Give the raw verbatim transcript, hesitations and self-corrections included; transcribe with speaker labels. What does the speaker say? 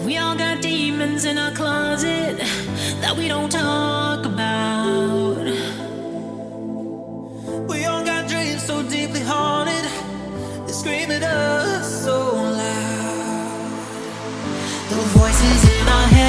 Speaker 1: We all got demons in our closet that we don't talk about. We all got dreams so deeply haunted, they scream at us so loud. The voices in our head